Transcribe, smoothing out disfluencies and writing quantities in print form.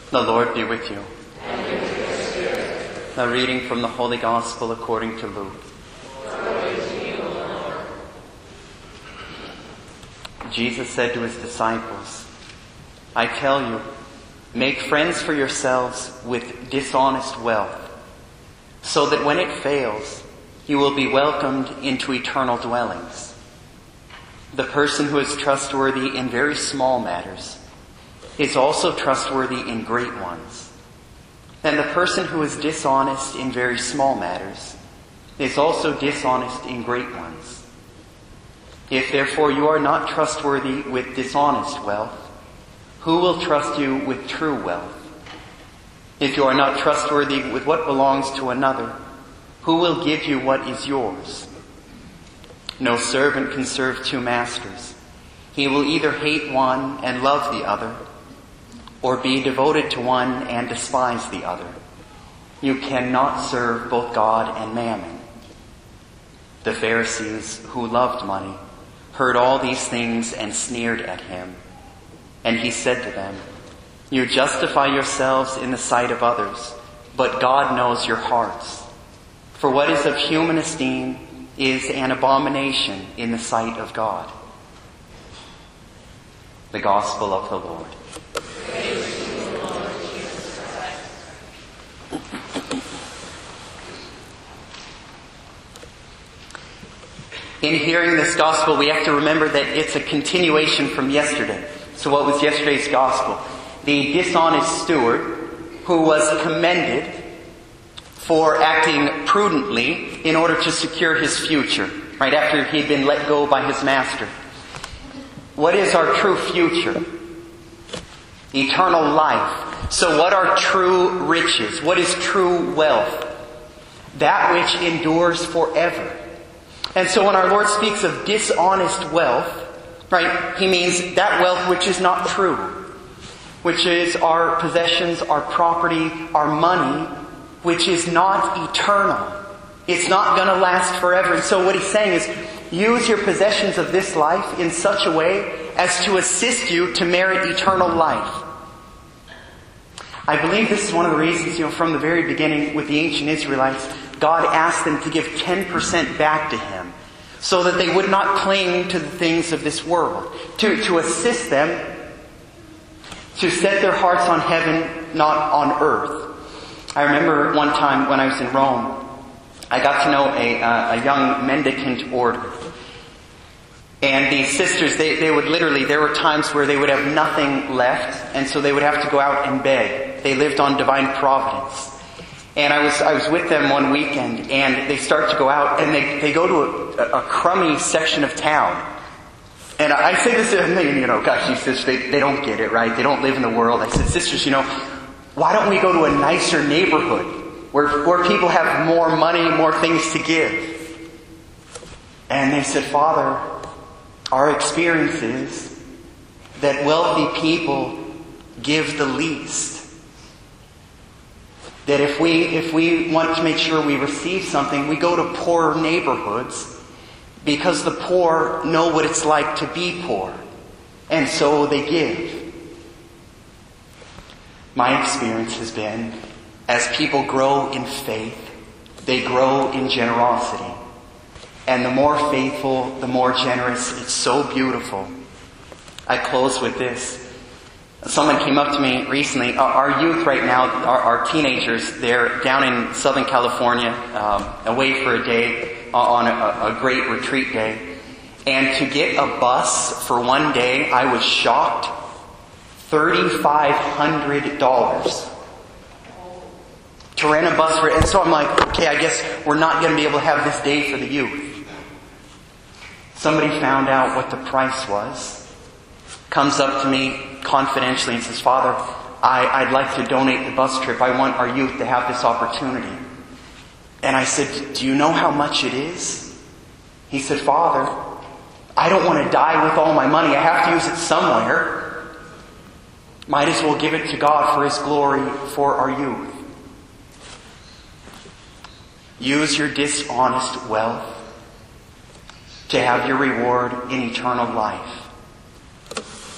The Lord be with you. And with your spirit. A reading from the Holy Gospel according to Luke. Glory to you, Lord. Jesus said to his disciples, I tell you, make friends for yourselves with dishonest wealth, so that when it fails, you will be welcomed into eternal dwellings. The person who is trustworthy in very small matters is also trustworthy in great ones. And the person who is dishonest in very small matters is also dishonest in great ones. If therefore you are not trustworthy with dishonest wealth, who will trust you with true wealth? If you are not trustworthy with what belongs to another, who will give you what is yours? No servant can serve two masters. He will either hate one and love the other, or be devoted to one and despise the other. You cannot serve both God and mammon. The Pharisees, who loved money, heard all these things and sneered at him. And he said to them, You justify yourselves in the sight of others, but God knows your hearts. For what is of human esteem is an abomination in the sight of God. The Gospel of the Lord. In hearing this gospel, we have to remember that it's a continuation from yesterday. So what was yesterday's gospel? The dishonest steward who was commended for acting prudently in order to secure his future, right after he had been let go by his master. What is our true future? Eternal life. So what are true riches? What is true wealth? That which endures forever. And so when our Lord speaks of dishonest wealth, right, he means that wealth which is not true, which is our possessions, our property, our money, which is not eternal. It's not going to last forever. And so what he's saying is, use your possessions of this life in such a way as to assist you to merit eternal life. I believe this is one of the reasons, from the very beginning with the ancient Israelites, God asked them to give 10% back to Him so that they would not cling to the things of this world. To assist them to set their hearts on heaven, not on earth. I remember one time when I was in Rome, I got to know a young mendicant order. And these sisters, they would literally, there were times where they would have nothing left, and so they would have to go out and beg. They lived on divine providence. And I was with them one weekend, and they start to go out, and they go to a crummy section of town. And I say this to them, gosh, these sisters, they don't get it, right? They don't live in the world. I said, sisters, why don't we go to a nicer neighborhood where people have more money, more things to give? And they said, Father, our experience is that wealthy people give the least. That if we want to make sure we receive something, we go to poorer neighborhoods because the poor know what it's like to be poor. And so they give. My experience has been, as people grow in faith, they grow in generosity. And the more faithful, the more generous. It's so beautiful. I close with this. Someone came up to me recently. Our youth right now, our teenagers, they're down in Southern California, away for a day on a great retreat day. And to get a bus for one day, I was shocked. $3,500 to rent a bus for it. And so I'm like, okay, I guess we're not going to be able to have this day for the youth. Somebody found out what the price was. Comes up to me confidentially and says, Father, I'd like to donate the bus trip. I want our youth to have this opportunity. And I said, do you know how much it is? He said, Father, I don't want to die with all my money. I have to use it somewhere. Might as well give it to God for His glory for our youth. Use your dishonest wealth to have your reward in eternal life.